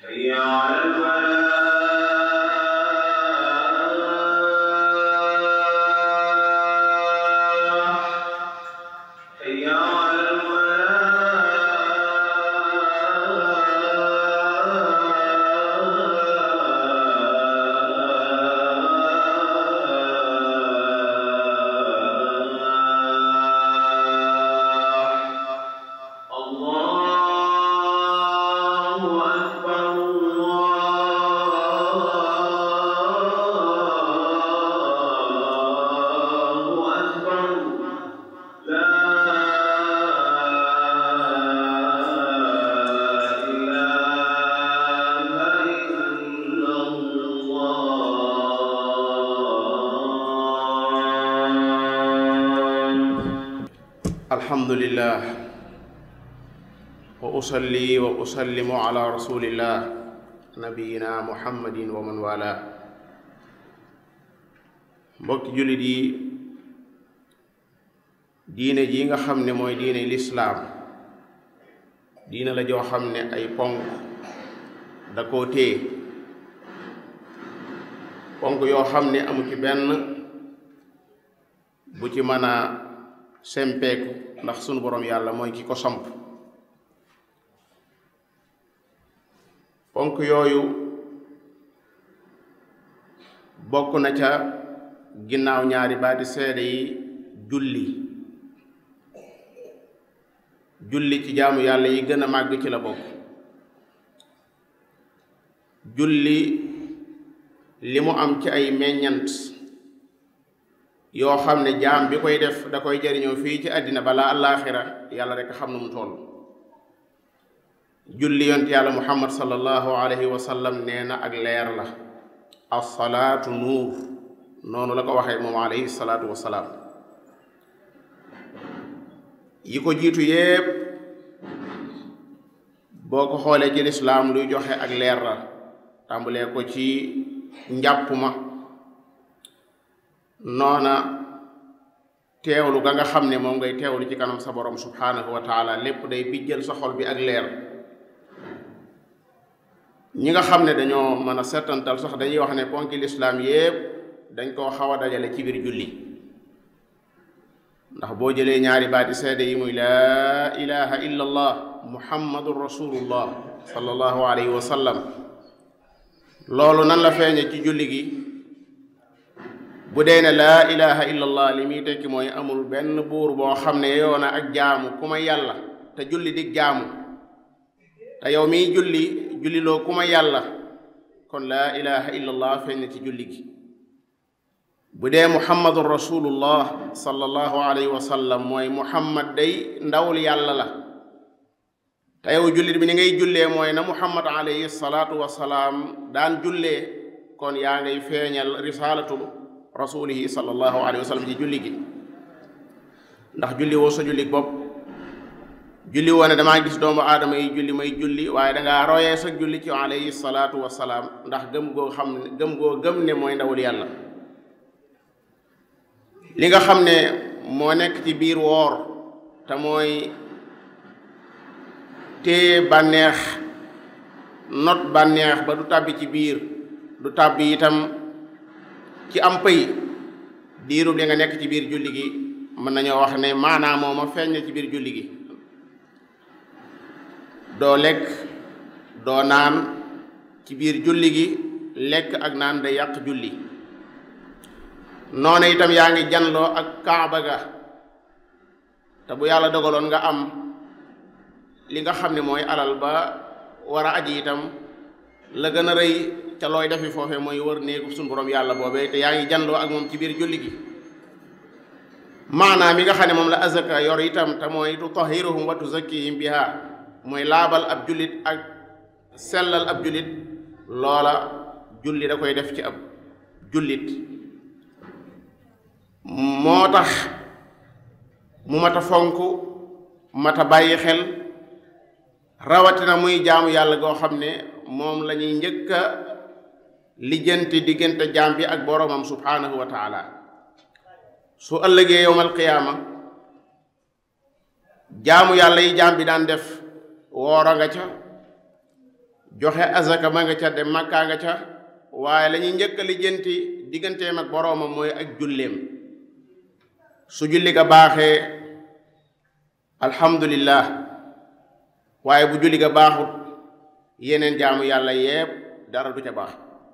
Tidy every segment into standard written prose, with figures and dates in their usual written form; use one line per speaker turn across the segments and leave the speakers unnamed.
حي على الفلاح حي على الحمد لله وأصلي وأسلم على رسول الله نبينا محمد ومن والاه mbokki jullit yi diine ji nga xam ne mooy diine lislaam diine la joo xam ne ay ponk da koo téye ponk yoo xam ne amu ci benn bu ci mën a sempeeku ndax sunu borom yàlla mooy ki ko samp ponk yooyu bokk na ca ginnaaw ñaari baati seede yi julli ci jaamu yàlla yi gën a màgg ci la bokk julli li mu am ci ay meññant yoo xam ne jaam bi koy def da koy jariñoo fii ci àddina balaa àllaaxira yàlla rek xam na mu toll julli yonent yàlla muhammad sallallahu alayhi wa sallam nee na ak leer la as-salaatu nuur noonu la ko waxee moom alayhi salaatu wa salaam yi ko jiitu yépp boo ko xoolee ci lislaam luy joxe ak leer la tàmbalee ko ci njàpp ma noona teewlu ga nga xam ne moom ngay teewlu ci kanam sa borom subhanahu wa taala lépp day bijjal sa xol bi ak leer ñi nga xam ne dañoo mën a settantal sax dañuy wax ne ponki lislaam yépp dañ koo xaw a dajale ci biir julli ndax boo jëlee ñaari baati seede yi muy laa ilaha illa allah muhammadun rasulullah sallallahu alayhi wa sallam loolu nan la feeñe ci julli gi bu dee ne laa ilaha illallah li muy tekki mooy amul benn buur boo xam ne yoona ak jaamu ku may yàlla te julli dig jaamu te yow miy julli loo ku may yàlla kon laa ilaha illallah feeñ na ci julli gi bu dee muhammadun rasulullah sallallahu alayhi wa sallam mooy muhammad day ndawul yàlla la te yow jullit bi ni ngay jullee mooy na muhammad alayhi salaatu wa salaam daan jullee kon yaa ngay feeñal risalatu rasulihi sallallahu alayhi wa sallam ci julli gi ndax julli woo sa julli bopp julli woo ne damaa gis doomu aadama yi julli may julli waaye dangaa royee sa julli ci alayhi salaatu wa salaam ndax gëm ne mooy ndawul yàlla li nga xam ne moo nekk ci biir woor te mooy téye bànneex not bànneex ba du tàbbi ci biir du tàbbi itam ci am pëy diirub li nga nekk ci biir julli gi mën nañoo wax ne maanaam mooma feeñ na ci biir julli gi doo lekk doo naan ci biir julli gi lekk ak naan day yàq julli noonu itam yaa ngi janloo ak kaaba ga te bu yàlla dogaloon nga am li nga xam ne mooy alal ba war a aji itam la gën a rëy ca looy defi foofe mooy wër néegu suñu borom yàlla boobee te yaa ngi janloo ak moom ci biir julli gi maanaam mi nga xam ne moom la azaka yor itam te mooy tutahhiruhum wa tuzakkihim biha mooy laabal ab jullit ak sellal ab jullit loola julli da koy def ci ab jullit moo tax mu mat a fonk mat a bàyyi xel rawatina muy jaamu yàlla goo xam ne moom la ñuy njëkk a lijjanti diggante jaam bi ak boroomam subhaanahu wa taala su ëllëgee yowmal qiyaama jaamu yàlla yi jaam bi daan def woora nga ca joxe azaka ma nga ca dem Makka nga ca waaye la ñuy njëkk a lijjanti digganteem ak boroomam mooy ak julleem su julli ga baaxee alhamdulillah waaye bu julli ga baaxut yeneen jaamu yàlla yépp dara du ca baax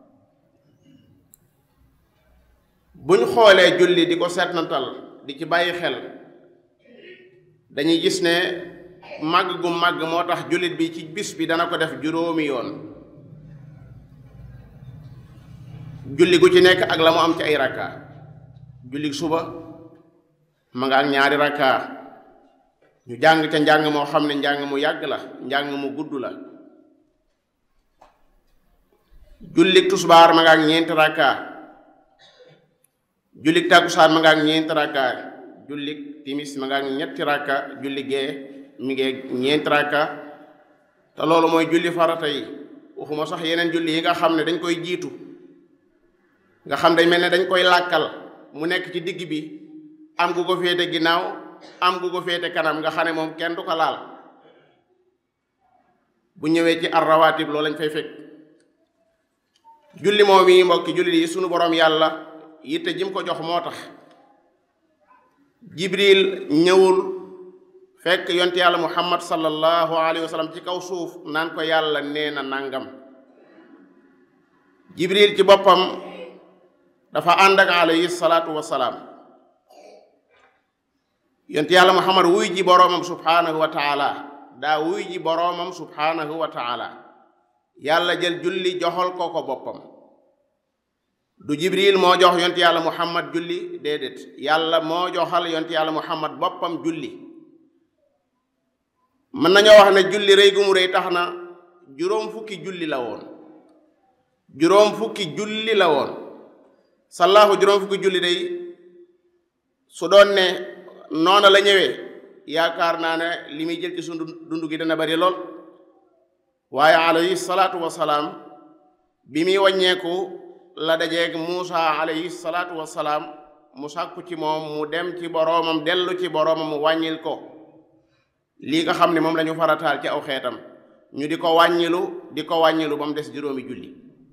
buñ xoolee julli di ko seetnatal di ci bàyyi xel dañuy gis ne màgg gu màgg moo tax jullit bi ci bis bi dana ko def juróomi yoon julli gu ci nekk ak la mu am ci ay rakka julli suba ma nga ak ñaari rakka ñu jàng ca njàng moo xam ne njàng mu yàgg la njàng mu gudd la julli tusbaar ma nga ak ñeenti rakka julli takkusaan ma nga ak ñeenti rakka julli timis ma nga ak ñetti rakka julli gee mi ngi ñeenti rakka te loolu mooy julli farata yi waxuma sax yeneen julli yi nga xam ne dañ koy jiitu nga xam day mel ne dañ koy làkkal mu nekk ci digg bi am gu ko féete ginnaaw am gu ko féete kanam nga xam ne moom kenn du ko laal bu ñëwee ci arrawaatib loolu lañ fay fekk julli moom yi mbokki julli yi sunu borom yàlla yitte jim ko jox moo tax jibril ñëwul fekk yonte yàlla muhammad sallallahu alayhi wa sallam ci kaw suuf naan ko yàlla nee na nangam jibril ci boppam dafa ànd ak alayhi salaatu wasalaam yonte yàlla muhammad wuy ji boroomam subhaanahu wa taala daa wuy ji boroomam subhaanahu wa taala yàlla jël julli joxal ko ko boppam du jibril moo jox yonte yàlla muhammad julli déedéet yàlla moo joxal yonte yàlla muhammad boppam julli mën nañoo wax ne julli rëy gu mu rëy tax na juróom fukki julli la woon sallaahu juróom fukki julli day su doon ne noona la ñëwee yaakaar naa ne li muy jël ci sunu dund gi dana bari lool waaye alayhi salaatu wasalaam bi muy wàññeeku la dajeeg Muusa alayhi salaatu wasalaam mu sàkku ci moom mu dem ci boroomam dellu ci boroomam mu wàññil ko lii nga xam ne moom la ñu farataal ci aw xeetam ñu di ko wàññilu ba mu des juróomi julli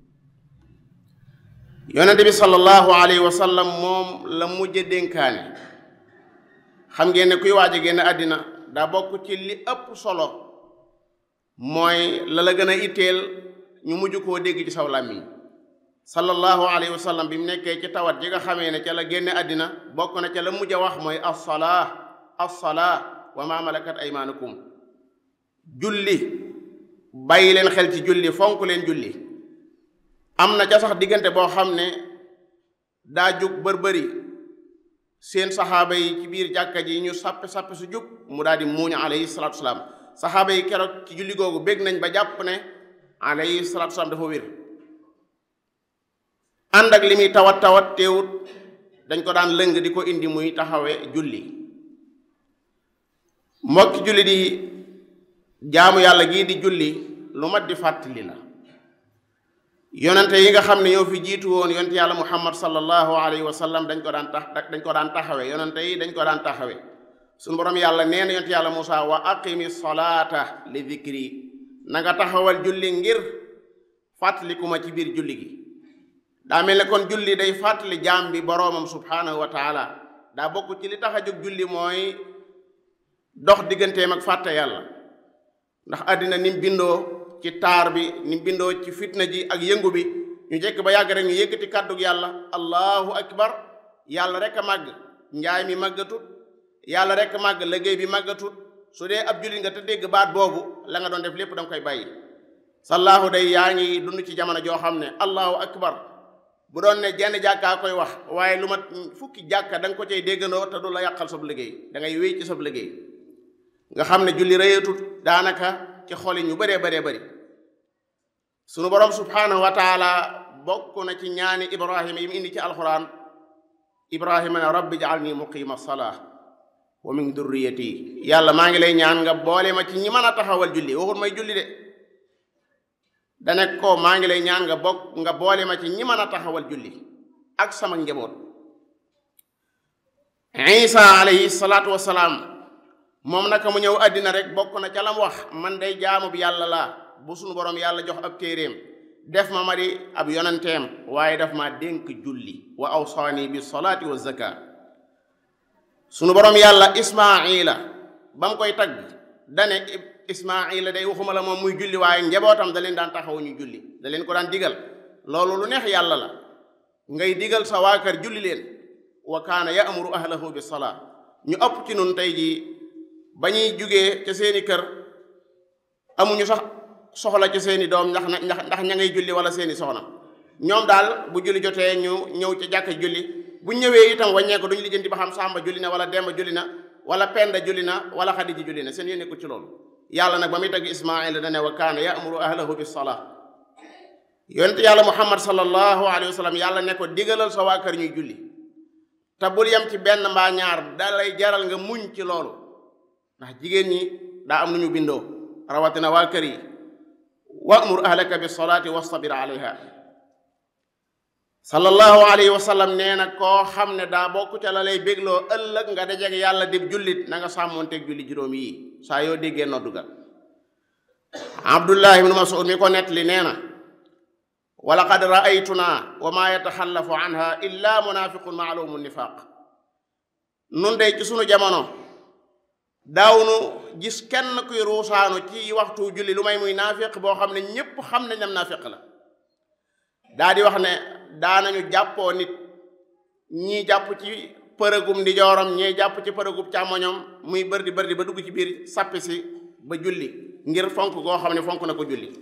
yonente bi sallallahu alayhi wa sallam moom la mujj dénkaane xam ngeen ne kuy waaj a génn àddina daa bokk ci li ëpp solo mooy la gën a itteel ñu mujj koo dégg ci saw làmmiñ sallallahu alayhi wa sallam bi mu nekkee ci tawat ji nga xamee ne ca la génne àddina bokk na ca la mujj a wax mooy assalaa wa ma malakat aymaanukum julli bàyyi leen xel ci julli fonk leen julli am na ca sax diggante boo xam ne daa jug bërbëri seen saxaaba yi ci biir jàkka ji ñu sàppe su jug mu daal di muuñ alayhi salaatu wasalaam saxaaba yi keroog ci julli googu bég nañ ba jàpp ne alayhi salaatu wasalaam dafa wér ànd ak li muy tawat teewut dañ ko daan lëng di ko indi muy taxawe julli mbokki julli di jaamu yàlla gii di julli lu mat di fàttali la yonente yi nga xam ne ñoo fi jiitu woon yonente yàlla muhammad sallallahu alayhi wa sallam dañ ko daan taxawe yonente yi dañ ko daan taxawe suñu borom yàlla nee na yonente yàlla Muusaa wa aqimi salaata li dhikri na nga taxawal julli ngir fàttaliku ma ci biir julli gi daa mel ne kon julli day fàttali jaam bi boroomam subhaanahu wa taala daa bokk ci li tax a jóg julli mooy dox digganteem ak fàtte yàlla ndax àddina ni mu bindoo ci taar bi ni mu bindoo ci fitna ji ak yëngu bi ñu jekk ba yàgg rek ñu yëkkati kàddug yàlla allahu akbar yàlla rek a màgg njaay mi màggatut yàlla rek a màgg liggéey bi màggatut su dee ab jullit nga te dégg baat boobu la nga doon def lépp da nga koy bàyyi sallaahu day yaa ngi dund ci jamono joo xam ne allahu akbar bu doon ne jenn jàkkaa koy wax waaye lu mat fukki jàkka da nga ko cay déggandoo te du la yàqal sab liggéey da ngay wéy ci sab liggéey nga xam ne julli rëyatut daanaka ci xoli ñu bëree bëri sunu borom subhaanahu wa taala bokk na ci ñaani ibrahima yi mu indi ci alquran ibrahima ne rabbi ja'alni muqima salaa wa min durriyati yàlla maa ngi lay ñaan nga boole ma ci ñi mën a taxawal julli waxut may julli de dane ko maa ngi lay ñaan nga boole ma ci ñi mën a taxawal julli ak sama njaboot isa alayhi salaatu wasalaam moom naka mu ñëw àddina rek bokk na ca lam wax man day jaamu bi yàlla laa bu sunu borom yàlla jox ab téeréem def ma di ab yonanteem waaye daf ma dénk julli wa awsaani bi salaati wa zaka sunu borom yàlla ismaila ba mu koy tagg dane ismaila day waxuma la moom muy julli waaye njabootam da leen daan taxaw ñu julli da leen ko daan digal loolu lu neex yàlla la ngay digal sa waa kër julli leen wa kaana ya'muru ahlahu bis salaa ñu ëpp ci nun tey jii ba ñuy jugee ca seeni kër amuñu sax soxla ci seeni doom ndax ña ngay julli wala seeni soxna ñoom daal bu julli jotee ñu ñëw ca jàkka julli bu ñëwee itam wàññee ko duñu lijjanti ba xam Samba julli na wala Demba julli na wala Penda julli na wala Xadija julli na seen yéen nekkul ci loolu yàlla nag ba muy tagg Ismaayil dane wa kaana ya'muru ahlahu bis salaa yonent yàlla Muhammad sallallahu alayhi wa sallam yàlla ne ko digalal sa waa kër ñuy julli te bul yem ci benn mbaa ñaar da lay jaral nga muñ ci loolu ndax jigéen ñi daa am nu ñu bindoo rawatina waa kër yi wa'mur ahlaka bis salaati wastabir alayha sallallahu alayhi wa sallam nee na koo xam ne daa bokk ca la lay bégloo ëllëg nga dajeek yàlla dib jullit na nga sàmmoonteeg julli juróom yi saa yoo déggee noddugal Abdullah ibn Mas'ud mi ko nettali nee na wa laqad ra'aytunaa wa maa yataxallafu anha illa munaafiqun ma'luumu nifaaq nun dey ci sunu jamono daawnu gis kenn kuy ruusaanu ci waxtu julli lu may muy naafiq boo xam ne ñépp xam nañ nam naafiq la daa di wax ne daanañu jàppoo nit ñii jàpp ci përëgum ndijooram ñii jàpp ci përëgum càmmoñam muy bërdi ba dugg ci biir sàppi si ba julli ngir fonk goo xam ne fonk na ko julli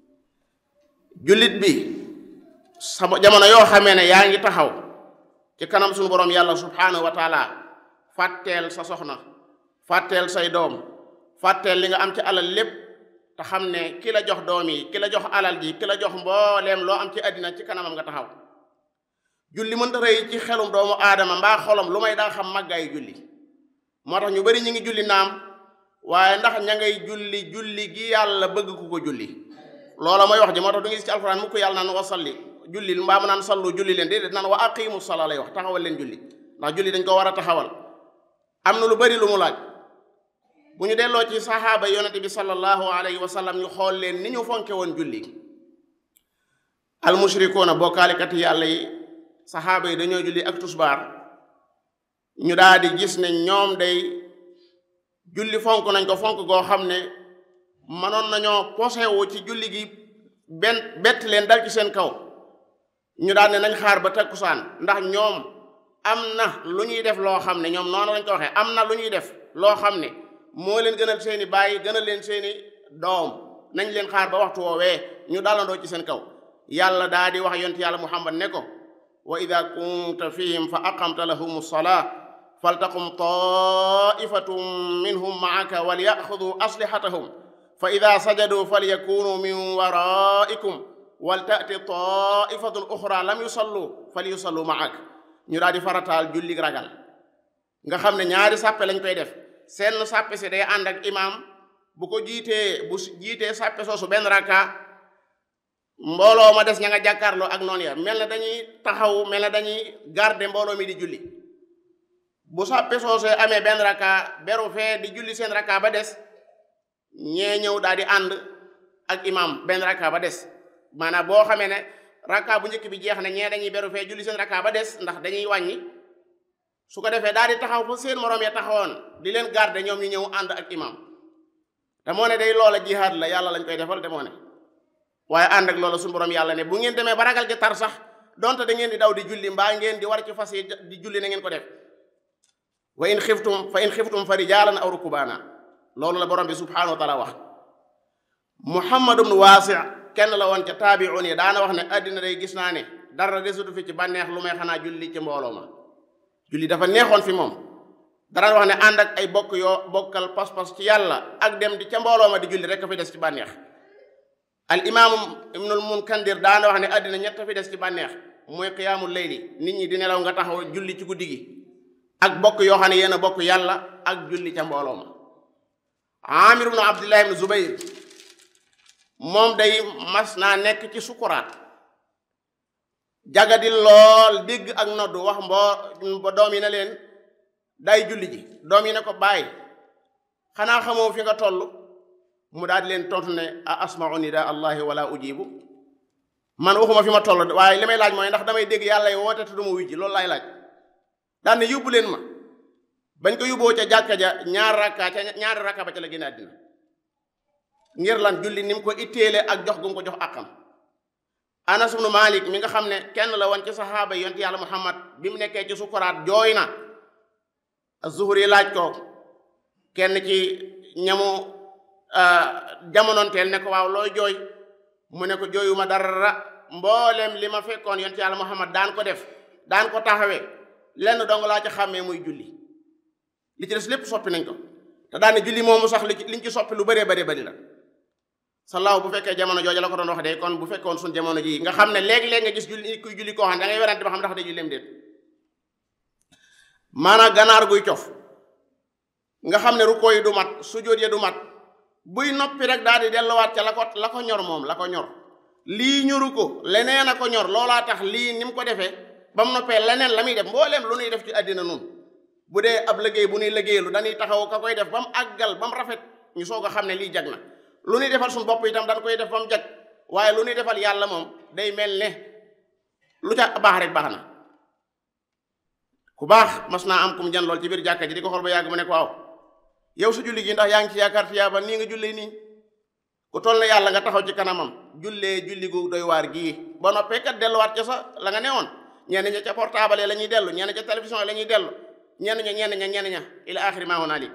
jullit bi sama jamono yoo xamee ne yaa ngi taxaw ci kanam suñu borom yàlla subhaanahu wa taala fàtteel sa soxna fàtteel say doom fàtteel li nga am ci alal lépp te xam ne ki la jox doom yi ki la jox alal ji ki la jox mbooleem loo am ci àddina ci kanamam nga taxaw julli mënta rëy ci xelum doomu aadama mbaa xolam lu may daa xam màggaayu julli moo tax ñu bari ñu ngi julli naam waaye ndax ña ngay julli gi yàlla bëgg ku ko julli loola mooy wax ji moo tax du ngi gis ci alxuraan mu ko yàlla naan wa salli julli mbaa mu naan sallu julli leen déedéet naan wa aqimu salaa lay wax taxawal leen julli ndax julli dañ ko war a taxawal am na lu bari lu mu laaj bu ñu delloo ci saxaaba yonente bi sallallahu alayhi wa sallam ñu xool leen ni ñu fonke woon julli almushrikuuna bokkaalikati yàlla yi saxaaba yi dañoo julli ak tusbaar ñu daal di gis ne ñoom day julli fonk nañ ko fonk goo xam ne mënoon nañoo posewu ci julli gi bett leen dal ci seen kaw ñu daal ne nañ xaar ba takkusaan ndax ñoom am na lu ñuy def loo xam ne ñoom noonu lañ ko waxee am na lu ñuy def loo xam ne moo leen gënal seeni baay gënal leen seeni doom nañ leen xaar ba waxtu woowee ñu dalandoo ci seen kaw yàlla daa di wax yonent yàlla Muhammad ne ko wa ida kunta fihim fa aqamta lahum salaa faltaqum taifatum minhum maaka walyaxudu aslihatahum fa ida sajadu falyakunu min waraikum waltati taifatun uxra lam yusallu falyusallu maak ñu daal di farataal julli ragal nga xam ne ñaari sàppe lañ koy def seen sàppe si day ànd ak imaam bu jiitee sàppe soosu benn rakka mbooloo ma des ña nga jàkkaarloo ak noonu ya mel na dañuy taxaw mel na dañuy garder mbooloo mi di julli bu sàppe soosu amee benn rakka beru fee di julli seen rakka ba des ñee ñëw daal di ànd ak imaam benn rakka ba des maanaam boo xamee ne rakka bu njëkk bi jeex na ñee dañuy beru fee julli seen rakka ba des ndax dañuy wàññi su ko defee daal di taxaw fa seen moroom ya taxawoon di leen garder ñoom ñu ñëw ànd ak imaam te moo ne day loola jihaad la yàlla lañ koy defal te moo ne waaye ànd ak loola suñu borom yàlla ne bu ngeen demee ba ragal gi tar sax donte da ngeen di daw di julli mbaa ngeen di war ci fas yi di julli na ngeen ko def wa in xiftum fa rijaalan aw rukbaana loolu la borom bi subhaanahu wa taala wax Muhammad ibn Waasi kenn la woon ca taabi'un yi daana wax ne àddina day gis naa ne dara desutu fi ci bànneex lu may xanaa julli ci mbooloo ma julli dafa neexoon fi moom dara wax ne ànd ak ay bokk yoo bokkal pas-pas ci yàlla ak dem di ca mbooloo ma di julli rek a fi des ci bànneex al imaamu ibnul munkandir daana wax ne àddina ñett a fi des ci bànneex mooy qiyaamul layli nit ñi di nelaw nga taxaw julli ci guddi gi ak bokk yoo xam ne yéen a bokk yàlla ak julli ca mbooloo ma Amir ibnu Abdullah ibnu Zubayr moom day mas naa nekk ci sukuraat jagadi lool dégg ak noddu wax ba doom yi ne leen day julli ji doom yi ne ko bàyyi xanaa xamoo fi nga toll mu daal di leen tontu ne a asma'u nidaa allahi wala ujibu man waxuma fi ma toll waaye li may laaj mooy ndax damay dégg yàlla yi woote te du ma wujji loolu laay laaj daan ne yóbbu leen ma bañ ko yóbboo ca jàkka ja ñaari rakka ba ca la génn àddina ngir lan julli ni mu ko itteele ak jox gu mu ko jox àqam. Anas ibnu Malik mi nga xam ne kenn la woon ci saxaaba yonent yàlla Muhammad bi mu nekkee ci sukuraat jooy na Az-Zuhri laaj ko kenn ci ñamu jamonoonteel ne ko waaw looy jooy mu ne ko jooyuma dara mboolem li ma fekkoon yonent yàlla Muhammad daan ko def daan ko taxawee lenn dong laa ci xàmmee muy julli li ci des lépp soppi nañ ko te daan ne julli moomu sax liñ ci soppi lu bëree bëri la salaaw bu fekkee jamono jooju la ko doon wax de kon bu fekkoon suñ jamono ji nga xam ne léegi-léeg nga gis julli kuy julli koo xam ne da ngay werante ba xam ndax day julleem déet maanaam ganaar guy cof nga xam ne rukkoo yi du mat sujjóot yi du mat buy noppi rek daal di delluwaat ca la ko ñor moom la ko ñor lii ñoru ko leneen a ko ñor loolaa tax lii ni mu ko defee ba mu noppee leneen la muy def mbooleem lu nuy def ci àddina nun bu dee ab liggéey bu nuy liggéeylu dañuy taxaw ka koy def ba mu àggal ba mu rafet ñu soog a xam ne lii jag na lu nuy defal suñu bopp itam dañ koy def ba mu jag waaye lu nuy defal yàlla moom day mel ne lu ca baax rek baax na ku baax mas naa am kum jan lool ci biir jàkka ji di ko xool ba yàgg mu ne ko waaw yow su julli gi ndax yaa ngi ci yaakaar tiyaaba nii nga jullee nii ku toll na yàlla nga taxaw ci kanamam jullee julli gu doy waar gii ba noppee kat delluwaat ca sa la nga newoon ñenn ña ca portable la ñuy dellu ñenn ca télévision la ñuy dellu ñenn ña ila axiri maa hunaalik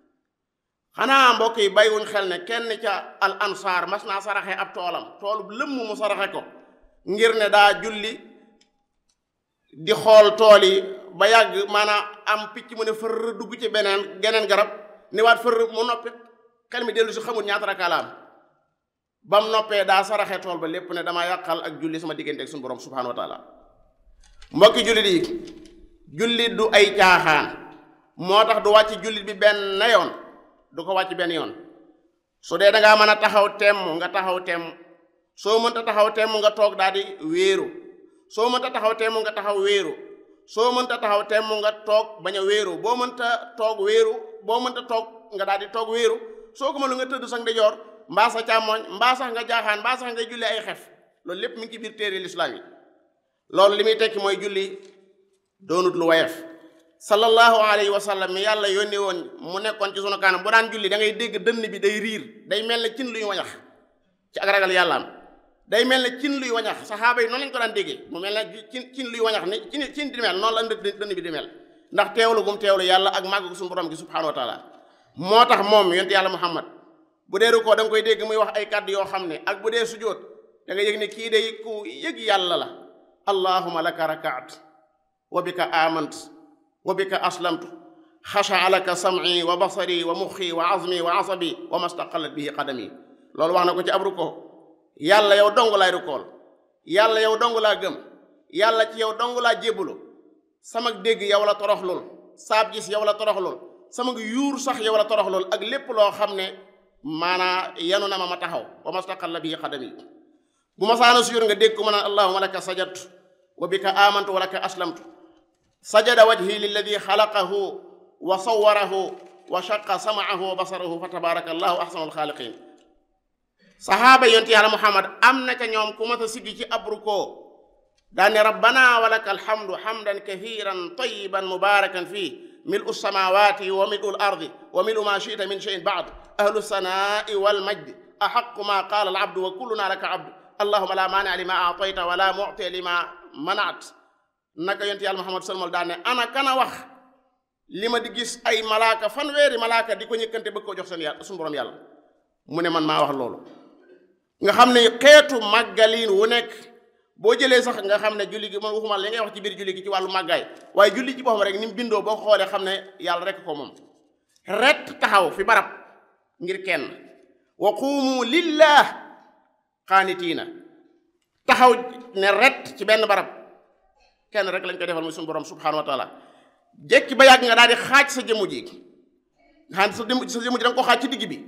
xanaa mbokk yi bàyyiwuñ xel ne kenn ca al ansaar mas naa saraxe ab toolam toolu lëmm mu saraxe ko ngir ne daa julli di xool tool yi ba yàgg maanaam am picc mu ne fër dugg ci geneen garab ni waat fër mu noppi xel mi dellu si xamul ñaata raka la am ba mu noppee daa saraxe tool ba lépp ne dama yàqal ak julli sama diggante ak suñu borom subhanahu wa taala mbokki jullit yi jullit du ay caaxaan moo tax du wàcc jullit bi benn yoon du ko wàcc benn yoon su dee dangaa mën a taxaw temm nga taxaw temm soo mënta taxaw temm nga toog daal di wéeru soo mënta taxaw temm nga taxaw wéeru soo mënta taxaw temm nga toog bañ a wéeru boo mënta toog wéeru boo mënta toog nga daal di toog wéeru soo ko mënu nga tëdd sax ndijoor mbaa sa càmmooñ mbaa sax nga jaaxaan mbaa sax nga julli ay xef loolu lépp mi ngi ci biir téere lislaam yi loolu li muy tekki mooy julli doonut lu wayef sallallahu alayhi wa sallam mi yàlla yónni woon mu nekkoon ci sunu kanam bu daan julli da ngay dégg dënn bi day riir day mel ne cin luy wañax ci ak ragal yàlla am day mel ne cin luy wañax saxaaba yi noonu lañ ko daan déggee mu mel ne cin luy wañax ni cin di mel noonu la dënn bi di mel ndax teewlu gum teewlu yàlla ak màgg ko suñu borom gi subhanahu wa taala moo tax moom yonent yàlla muhammad bu dee rukkoo da nga koy dégg muy wax ay kàddu yoo xam ne ak bu dee sujjóot da nga yëg ne kii day ku yëg yàlla la allahumma laka rakaat wa bika amant wa bika aslamtu xashaa laka sam'i wa basari wa muxi wa azmi wa asabi wa mastaqalat bihi qadami loolu wax na ko ci ab rukkoo yàlla yow dong laay rukkool yàlla yow dong laa gëm yàlla ci yow dong laa jébbalu sama dégg yow la toroxlul saab gis yow la toroxlul sama yuur sax yow la toroxlul ak lépp loo xam ne maanaa yanu na ma taxaw wa mastaqalla bihi qadami bu ma saana sujjóot nga dégg ko ma naan allahumma laka sajadtu wa bika amantu wa laka aslamtu sajada wajhi lilladi xalaqahu wa sawwarahu wa shaqa sam'ahu wa basarahu fa tabaraka allahu ahsanul xaaliqin sahaaba yonti yàlla muhammad am na ca ñoom ku ma ta siggi ci ab rukoo daane rabbana wa laka alhamdu hamdan kathiran tayyiban mubarakan fii mil'u samawati wa mil'u al-ardi wa mil'u ma shi'ta min shay'in ba'd ahlu sanaa'i wal majdi ahaqqu ma qaala al-abdu wa kulluna laka abdu allahumma la maani'a lima a'tayta wa la mu'tiya lima mana'ta naka yonent yàlla muhammad salmal daane ana kana wax li ma di gis ay malaaka fanweeri malaaka di ko ñëkkante bëgg ko jox seen yàlla suñu borom yàlla mu ne man maa wax loolu nga xam ne xeetu màggaliin wu nekk boo jëlee sax nga xam ne julli gi man waxuma li ngay wax ci biir julli gi ci wàllu màggaay waaye julli ci boppam rek ni mu bindoo boo xoolee xam ne yàlla rek ko moom ret taxaw fi barab ngir kenn wa quumu lillah qaanitiina taxaw ne ret ci benn barab kenn rek lañ koy defal muy suñu borom subhanahu wa taala jekki ba yàgg nga daal di xaaj sa jëmu ji nga xam ne sa jëmu ji da nga ko xaaj ci digg bi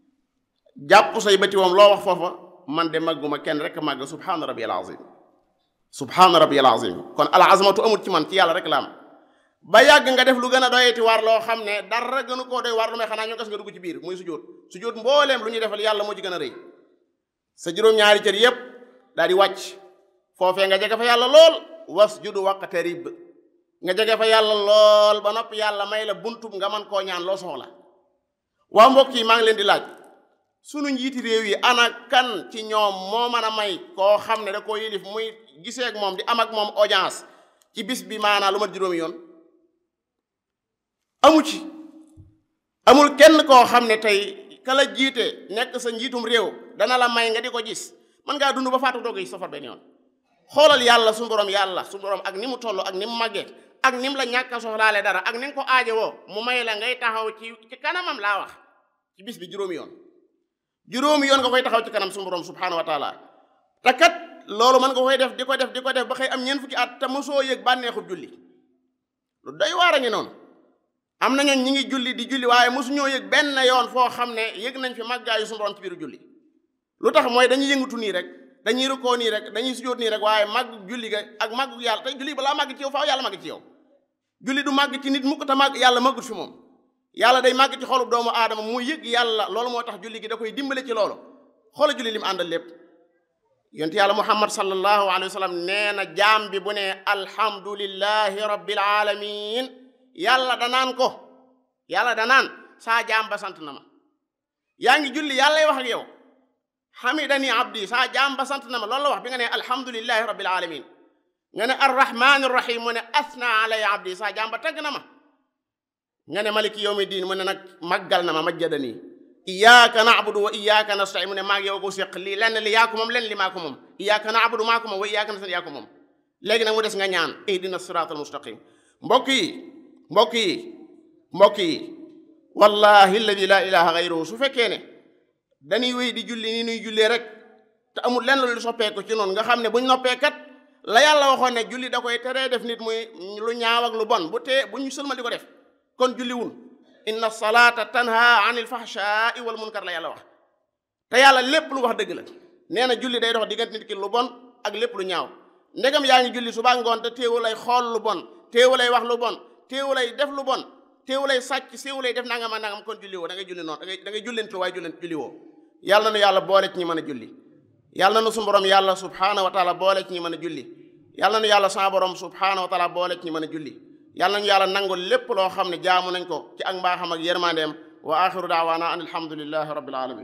jàpp say bëti moom loo wax foofa man de màgguma kenn rek màgg subhaana rabbiyal azim subhaana rabbiyal azim kon al azmatu amul ci man ci yàlla rek la am ba yàgg nga def lu gën a doyati war loo xam ne dara gënu koo doy war lu may xanaa ñu gas nga dugg ci biir muy sujjóot mbooleem lu ñuy defal yàlla moo ci gën a rëy sa juróom-ñaari cër yépp daal di wàcc foofee nga jege fa yàlla lool wasjudu waqtarib nga jege fa yàlla lool ba noppi yàlla may la buntub nga mën koo ñaan loo soxla waa mbokk yi maa ngi leen di laaj sunu njiiti réew yi ana kan ci ñoom moo mën a may koo xam ne da koo yilif muy gisee ak moom di am ak moom audience ci bis bi maanaa lu mat juróomi yoon amu ci amul kenn koo xam ne tey kala jiite nekk sa njiitum réew dana la may nga di ko gis mën ngaa dund ba faatu doo ko gis safar benn yoon xoolal yàlla suñu borom ak ni mu toll ak ni mu màggee ak ni mu la ñàkk a soxlaale dara ak ni nga ko aajowoo mu may la ngay taxaw ci kanamam laa wax ci bis bi juróomi yoon nga koy taxaw ci kanam suñu borom subhaanahu wa taala te kat loolu mën nga koy def di ko def ba xëy am ñeent fukki at te mosoo yëg bànneexub julli lu doy waar a ngi noonu am na ñooñ ñi ngi julli di julli waaye mosuñoo yëg benn yoon foo xam ne yëg nañ fi màggaayu suñu borom ci biiru julli lu tax mooy dañuy yëngatu nii rek dañuy rukkoo nii rek dañuy sujjóot nii rek waaye màgg julli ga ak màgg yàlla te julli balaa màgg ci yow faaw yàlla màgg ci yow julli du màgg ci nit mukk te màgg yàlla màggut fi moom yàlla day màgg ci xolub doomu aadama mu yëg yàlla loolu moo tax julli gi da koy dimbale ci loolu xoola julli li mu àndal lépp yonent yàlla muhammad sallallahu alayhi wa sallam nee na jaam bi bu ne alhamdulillahi rabbil alamin yàlla danaan saa jaam ba sant na ma yaa ngi julli yàllay wax ak yow hamidani abdi saa jaam ba sant na ma loolu la wax bi nga ne alhamdulillahi rabbil alamin nga ne arrahmani rahim mu ne asna alay abdi saa jaam ba tagg na ma nga ne maliki yawmi diin mu ne nag màggal na ma majjadani iyyaka na'budu wa iyyaka nasta'in mu ne maag yow ko séq lii lenn li yaa ko moom lenn li maa ko moom iyyaka na'budu maa ko moom wa iyyaka nasta'in yaa ko moom léegi nag mu des nga ñaan ihdina siratal mustaqim mbokk yi wallahi alladi la ilaha gayruhu su fekkee ne dañuy wéy di julli ni nuy jullee rek te amul lenn lu soppeeku ci noonu nga xam ne buñ noppee kat la yàlla waxoon ne julli da koy teree def nit muy lu ñaaw ak lu bon bu ñu sëlmal di ko def kon julli wun inna salata tanha anil fahsha'i wal munkar la yàlla wax te yàlla lépp lu wax dëgg la nee na julli day dox diggante nit ki lu bon ak lépp lu ñaaw ndegam yaa ngi julli suba ngoon te téewu lay xool lu bon téewu lay wax lu bon téewu lay def lu bon téewu lay sàcc séewu lay def nangam ak nangam kon julli woo da ngay julli noonu da ngay jullentu waaye julli woo yàlla na yàlla boole ci ñi mën a julli yàlla na su borom yàlla subhaanahu wa taala boole ci ñi mën a julli yàlla na yàlla sa borom subhaanahu wa taala boole ci ñi mën a julli yàlla nañu yàlla nangul lépp loo xam ne jaamu nañ ko ci ak mbaaxam ak yërmandeem wa axiru daawaana an alhamdulillahi rabbil alamin